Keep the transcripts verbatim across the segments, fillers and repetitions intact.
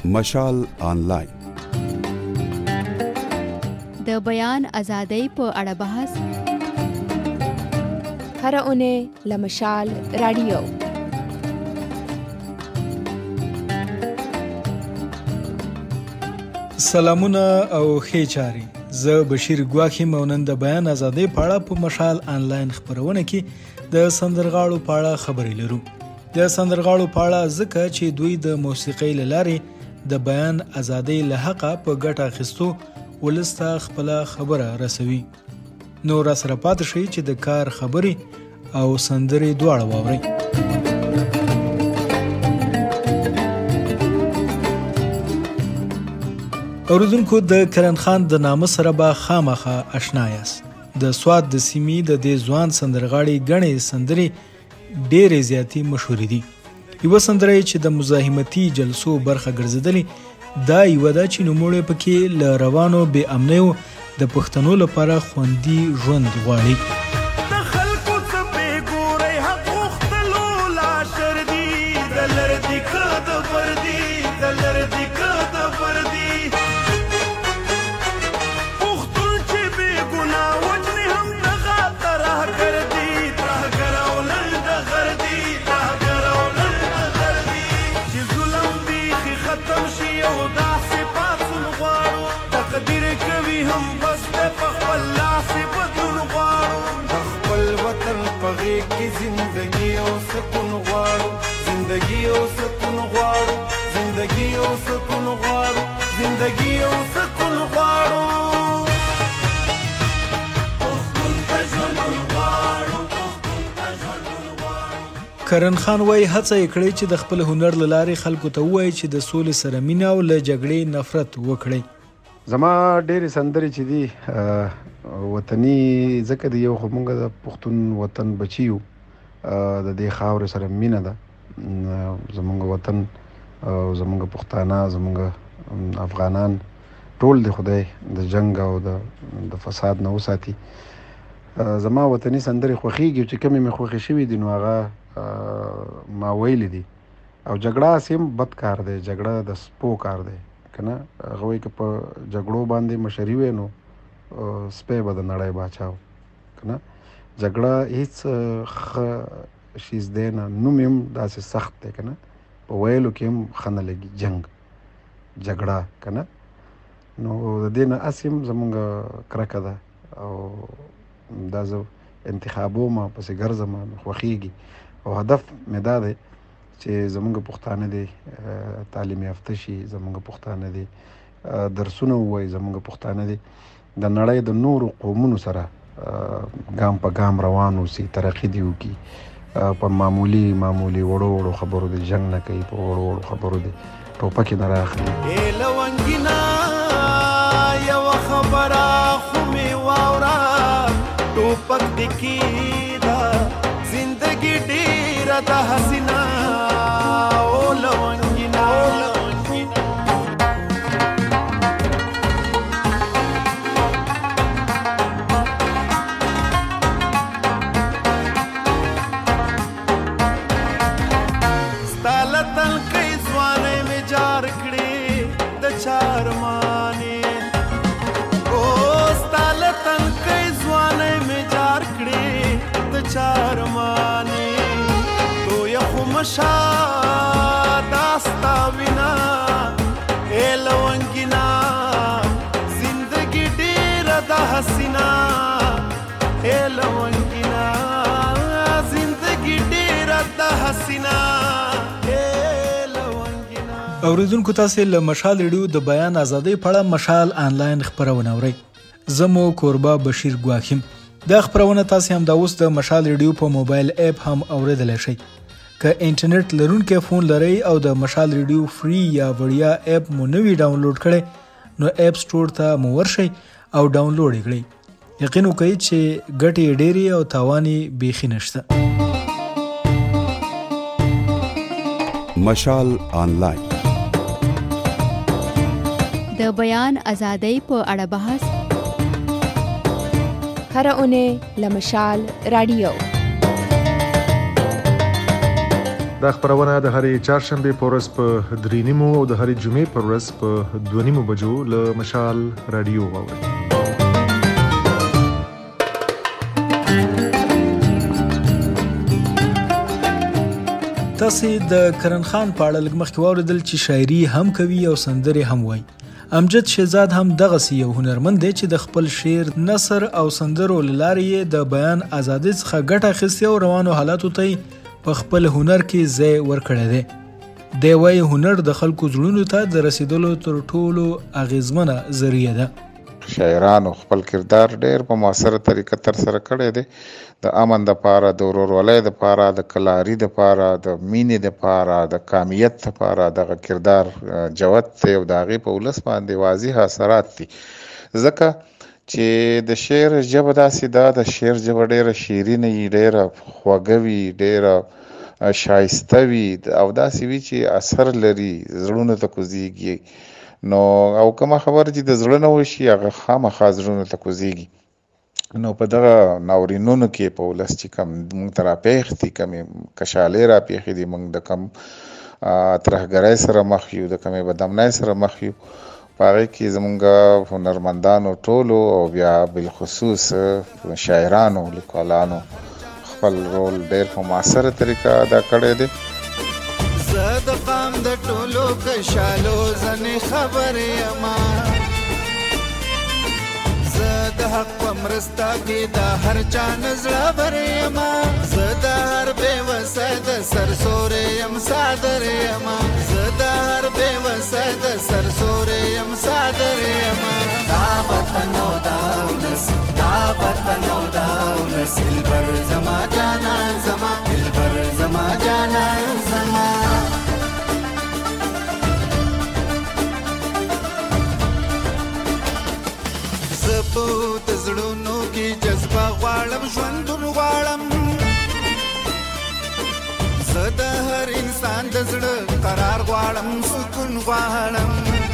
مشال آنلاین د بیان ازادۍ په اړه بحث هر اونۍ له مشال رادیو. سلامونه او ښې چارې. زه بشیر ګواخی مونن د بیان ازادۍ په اړه په مشال آنلاین خبرونه کې د سندرغاړو په اړه خبرې لرو. د سندرغاړو په اړه ځکه چې دوی د موسیقۍ له لارې د بیان ازادۍ له حقه په ګټه اخیستو ولسته خپل خبره رسوي. نو را سره پاتې شي چې د کار خبرې او سندرې دواړه واوري. اوریدونکو د کرن خان د نامه سره به خامخه آشنا یاست. د سواد د سیمې د دې ځوان سندرغاړي غنې سندرې ډېرې زیاتې مشهورې دي. یو سندره چې د مزاحمتي جلسو برخه ګرځیدلې دا یو د چې نوموړی پکې ل روانو بې امنیو د پښتنو لپاره خوندي ژوند غواړي. کرن خان وای هڅه کړې چې د خپل هنر لارې خلکو ته وایي چې د سولې سره مینه او له جګړې نفرت وکړي. زما ډېرې سندرې چې دي وطني ځکه دی یو خو موږ د پښتون وطن بچیو د دې خاورې سره مینه ده. زموږ وطن او زموږ پښتانه زموږ افغانان ټول د خدای د جنگ او د فساد نه وساتي. زما وطني سندرې خوښیږي چې کمی مې خوښې شوي دي نو هغه ما ویلې دي. او جګړه سیم بد کار دی، جګړه د سپو کار دی کنه. هغه وایي که په جګړو باندې مشري وي نو سپی به د نړۍ باچا و کنه. جګړه هیڅ ښه شیز دی نه، نوم هم داسې سخت دی کنه. په ویلو کې هم ښه نه لګي جنګ جګړه کنه. نو د دې نه هسې هم زمونږ کرکه ده او دا زه انتخابو ما پسې ګرځم خوښیږي. او هدف مې دا دی چې زمونږ پښتانه دي تعلیم یافته شي، زمونږ پښتانه دي درسونه ووایي، زمونږ پښتانه دي د نړۍ د نورو قومونو سره ګام په ګام روان اوسي، ترقي دي وکړي. په معمولي معمولي وړو وړو خبرو دي جنګ نه کوي، په وړو وړو خبرو دي ټوپکې نه راخلي. لونګینا یو خبره خو مې واوره، ټوپک دې کېده زندګي ډېره ده حسینه. او لونګینا مشا داستا وینا اے لونگینا زندگی ډیره ده حسینا. اے لونگینا زندگی ډیره ده حسینا. اوریدونکو تاسو له مشال ریډیو د بیان ازادۍ په اړه مشال آنلاین خبرونه اورئ. زمو کوربه بشیر ګواخیم. دا خبرونه تاسو هم د اوس د مشال ریډیو په موبایل اپ هم اوریدلای شئ. که انټرنیټ لرونکي فون لرئ او د مشال ریډیو فری یا وړیا اپ مو نوی ډاونلوډ کړئ نو اپ سټور ته مو ورشئ او ډاونلوډ یې کړئ. یقین وکړئ چې ګټې ډېرې او تاوانې بیخي نشته. مشال آنلاین د بیان ازادۍ په اړه بحث هر اونۍ له مشال رادیو. دا خبرونه د هرې چهارشنبې په ورځ په درې نیمو او د هرې جمعې په ورځ په دوه نیمو بجو له مشال رادیو واورئ. تاسې د کرن خان په اړه لږ مخکې واورېدل چې شاعري هم کوي او سندرې هم وایي. امجد شهزاد هم دغسې یو هنرمند دی چې د خپل شعر، نثر او سندرو له لارې یې د بیان ازادۍ څخه ګټه اخیستې او روانو حالاتو ته په خپل هنر کې ځای ورکړی دی. دی وایي هنر د خلکو زړونو ته د رسیدلو تر ټولو اغیزمنه ذریعه ده. شاعرانو خپل کردار ډېر په مؤثره طریقه ترسره کړی دی، د امن دپاره، د ورورولۍ دپاره، د کلاري دپاره، د مینې دپاره، د کامیت دپاره دغه کردار جوت دی او د هغې په ولس باندې واضح اثرات دي. ځکه چې د شعر ژبه داسې ده، د شعر ژبه ډېره شیرینه وي، ډېره خوږه وي، ډېره شایسته وي او داسې وي چې اثر لري، زړونو ته کوزېږي. نو او کومه خبره چې د زړه نه وشي هغه خامخا زړونو ته کوزېږي. نو په دغه ناورینونو کې په ولس چې کوم موږ ته راپېښ دي، کومې کشالۍ راپېښې دي، موږ د کوم ترهګرۍ سره مخ یو، د کومې بدامنۍ سره مخ یو، په هغې کې زموږ هنرمندانو ټولو او بیا بالخصوص شاعرانو، لیکوالانو خپل رول ډېر په مؤثره طریقه ادا کړی دی. زه د قام د ټولو کشالو ځنې خبر یما، زه د حق په مرسته کې د هر چا نه زړور یما، زه د هر بېوسه د سرسورې یم صادر یما، زه د هر بېوسه د سرسورې یم صادر یما. دا وطن او دا ولس، دا وطن او دا ولس، دلبر زما جانان زما، دلبر زما جانان زما. زه په د زړونو کې جذبه غواړم، ژوندون غواړم، زه د هر انسان د زړه قرار غواړم، سکون غواړم.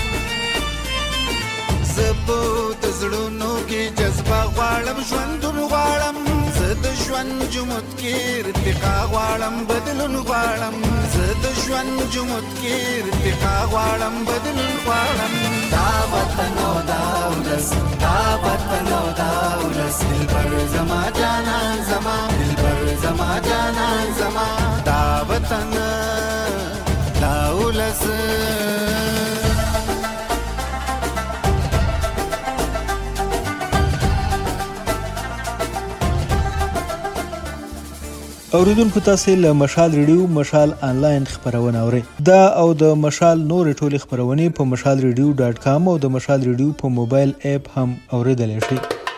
زه په د زړونو کې جذبه غواړم، ژوندون غواړم، زه د ژوند جمود کې ارتقا غواړم، بدلون غواړم، زه د ژوند جمود کې ارتقا غواړم، بدلون غواړم. دا وطن او دا ولس، دا وطن او دا ولس، دلبر زما جانان زما، دلبر زما جانان زما. دا وطن دا ولس. اوریدونکو تاسې له مشال ریډیو مشال آنلاین خپرونه اورئ. دا او د مشال نورې ټولې خپرونې په مشال ریډیو ډاټ کام او د مشال ریډیو په موبایل اپ هم اوریدلی شئ.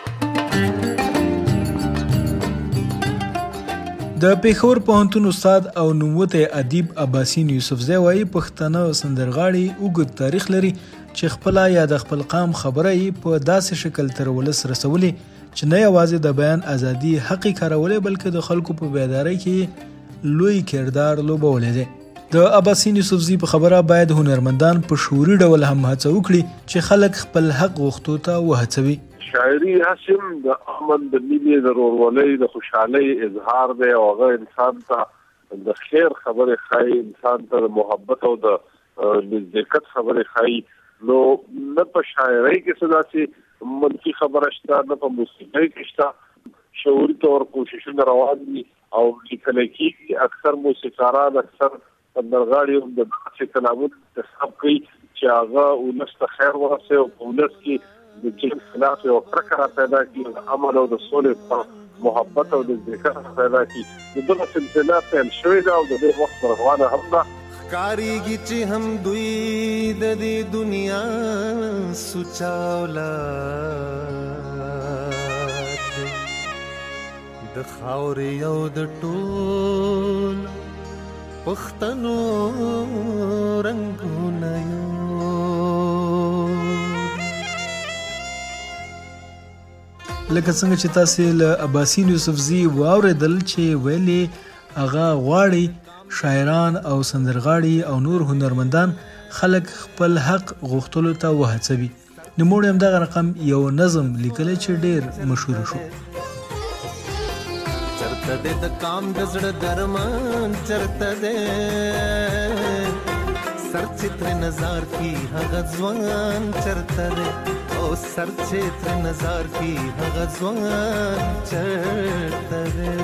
د پېښور پوهنتون استاد او نوموتی ادیب عباسین یوسفزی وایي پښتانه سندرغاړي اوږد تاریخ لري چې خپله یا د خپل قام خبره یې په داسې شکل تر ولس رسولې چې نه یوازې د بیان ازادي حق یې کارولی بلکې د خلکو په بیدارۍ کې لوی کردار لوبولی دی. د عباسین یوسفزي په خبره باید هنرمندان په شعوري ډول هم هڅه وکړي چې خلک خپل حق غوښتو ته وهڅوي. شاعري هسم د امن، د مینې، د ورورولۍ، د خوشحالۍ اظهار دی او هغه انسان ته د خیر خبرې ښایي، انسان ته د محبت او د نزدېکت خبرې ښایي. نو نه په شاعرۍ کې څه داسې منفي خبره شته، نه په موسیقۍ کې شته. شعوري طور کوششونه روان دي او لیکلی کېږي. اکثر موسیقاران، اکثر سندرغاړي هم د داسې کلامونو انتخاب کوي چې هغه ولس ته خیر ورسوي او په ولس کې د جنګ خلاف یو کرکه را پیدا کړي، د امن او د سولې محبت او د ذکر پیدا کړي. د دغه سلسله پیل شوې ده او د دې وخت روانه هم ده. ښکارېږي چې هم دوی د دې دنیا سوچا اولاد دی، د خاورې او د ټول پښتنو رنګونه یو. لکه څنګه چې تاسې له عباسین یوسفزي واورېدل چې ویلې هغه غواړي شاعران او سندرغاړي او نور هنرمندان خلک خپل حق غوښتلو ته وهڅوي. نوموړی همدغه رقم یو نظم لیکلی چې ډېر مشهور شو. چرته دې د کام د زړه درمان چرته دې سر چې تر نظر کی هغه ځوان چرته دې او سر چې تر نظر کی هغه ځوان چرته دې.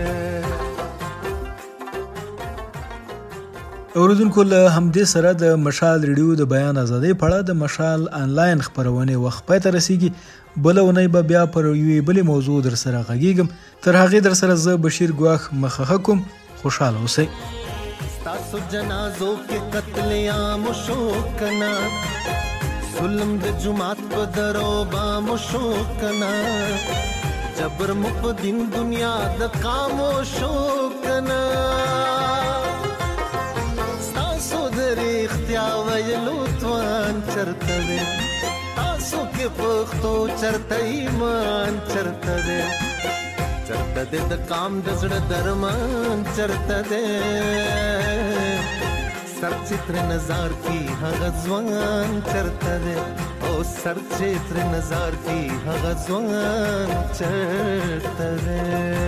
اوریدونکو له همدې سره د مشال ریډیو د بیان ازادۍ په اړه د مشال آنلاین خپرونې وخت پای ته رسیږي. بله اونۍ به بیا پر یوې بلې موضوع در سره غږیږم. تر هغې در سره زه بشیر ګواښ مخه کوم. خوشحاله اوسئ. ستاسو جنازو کې قتل عام شو کنا ظلم د جماعت په درو بام شو کنا جبر مو په دین دنیا د قامو شو کنا ستاسو د ریختیا ویلو توان چرته دی تاسو کې پښتو چرته ایمان چرته دی چرته دې د کام د زړه درمان چرته دې سر چې تر نظر کی هغه ځوان چرته دې او سر چې تر نظر کی هغه ځوان چرته دې.